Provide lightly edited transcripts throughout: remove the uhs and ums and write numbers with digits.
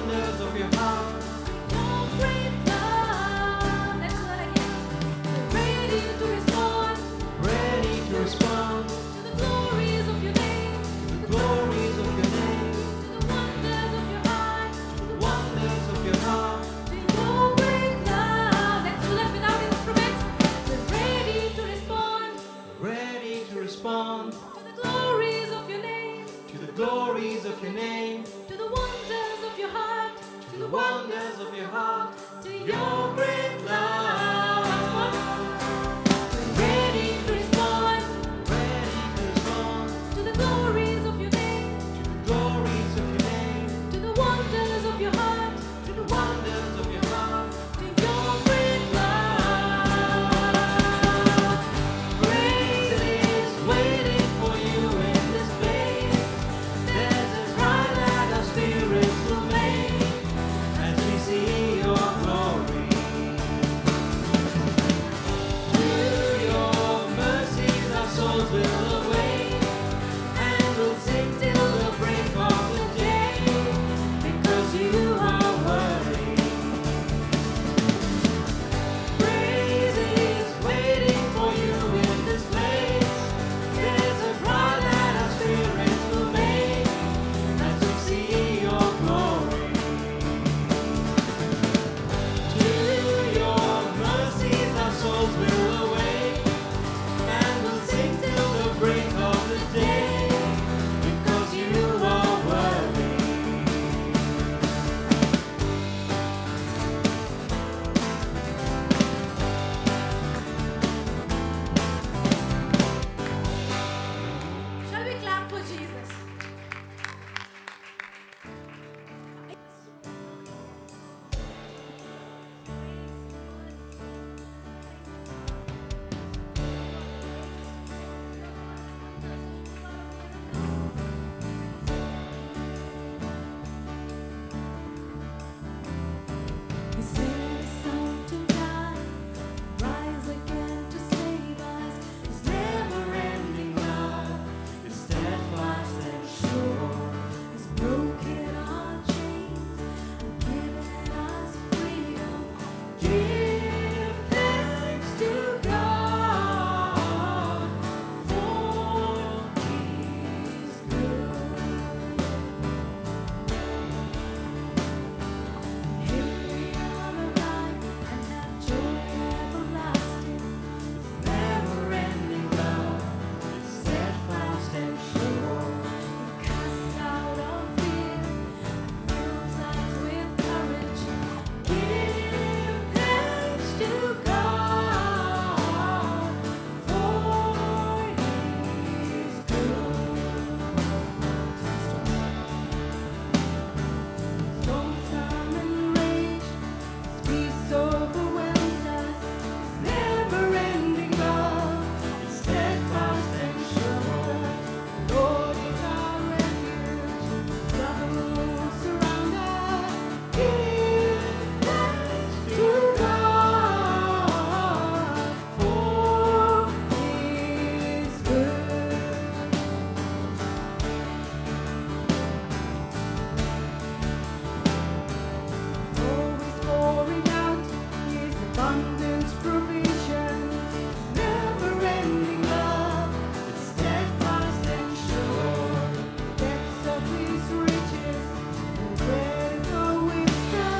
wonders of your heart. Your great love. Let's do that again. Ready to respond Ready to respond to the glories of your name, to the glories of your name, to the wonders of your heart, the wonders of your heart. to your great love. Let's do that without instruments. We're ready to respond Ready to respond to the glories of your name, to the glories of your name, to the wonders of your heart, to the wonders of your heart. to Your great love. ready to respond Ready to respond to the glories of your name, to the glories of your name, to the wonders of your heart, to the wonders of your heart. to your great love. Praise is waiting for you in this place. There's a bright light our spirits will make as we see your glory. To your mercies our souls will awake, and we'll sing till the break of the day, because you are worthy. Praise is waiting for you in this place. There's a bright light our spirits will make as we see your glory. To your mercies our souls will awake, and we'll sing till the break of the day, because you are worthy. Shall we clap for Jesus? We sing a song to God, rise again to save us. His never-ending love is steadfast and sure. He's broken our chains and given us freedom. Give thanks to God, for He's good. Him we are alive and have joy everlasting. His never-ending love is steadfast and sure. He casts out all fear and fills us with courage. Give thanks to God, for He's good. Storms come and rage, His peace overwhelms us. His never-ending love is steadfast and sure. The Lord is our refuge, troubles surround us. Give thanks to God, for He's good. Always pouring out His abundant provision. Never-ending love is steadfast and sure. Depths of His riches and greater wisdom.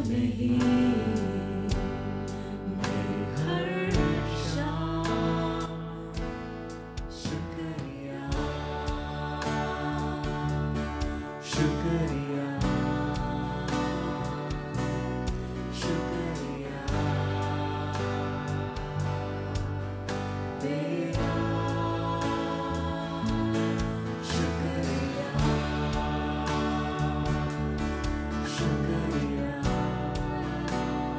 नहीं मेरी हर्षा शुक्रिया शुक्रिया शुक्रिया तेरा शुक्रिया शुक्रिया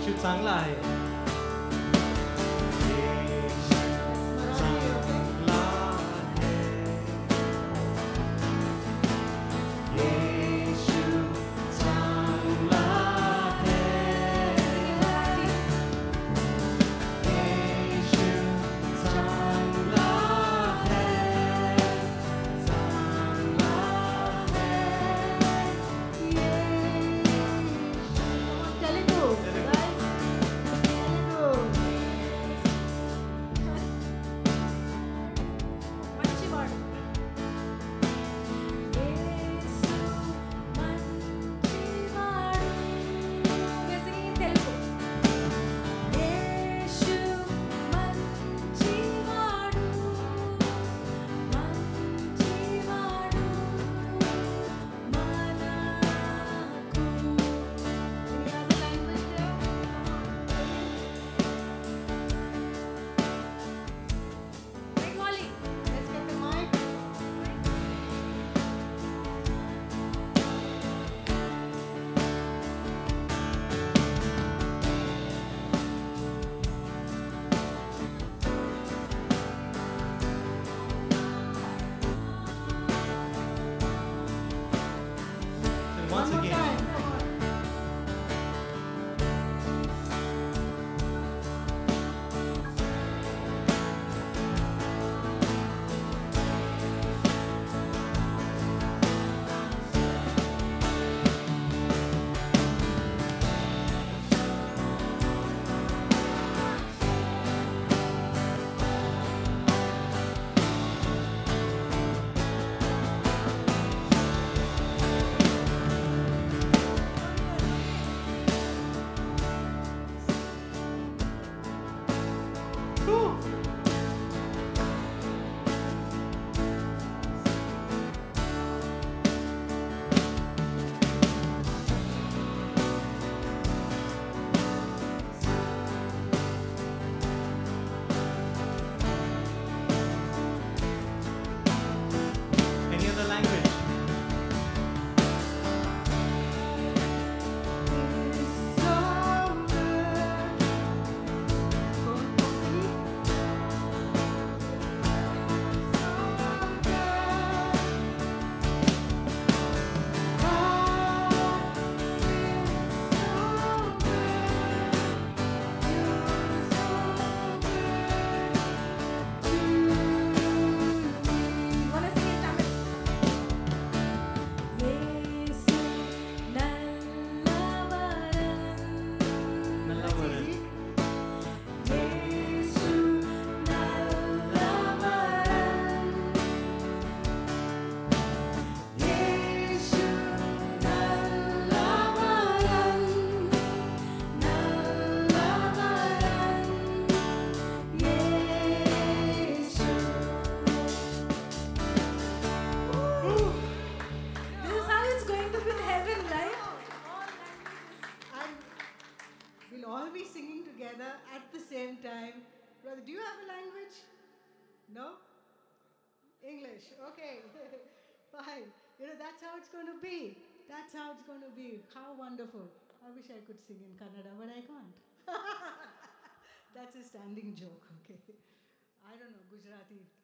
येशू चांगला आहे. चांगला आहे. येशू चांगला आहे. येशू चांगला आहे. चांगला आहे. Telugu, guys. Telugu. మంచివాడు. యేసు మంచివాడు. We are singing in Telugu. యేసు మంచివాడు. మంచివాడు. మనకు. Any other language there? Bengali. Let's get the mic. And One once more again, time. Come on. any other language? Wanna sing in Tamil? Yesu nallavaran. Nallavaran. Yesu nallavaran. Yesu nallavaran. Nallavaran. Yesu. This is how it's going to be in heaven, right? And we'll all be singing together at the same time. Brother, do you have a language? No? English. Okay. Fine. You know, that's how it's going to be. That's how it's going to be. How wonderful. I wish I could sing in Kannada, but I can't. That's a standing joke, okay? I don't know, Gujarati.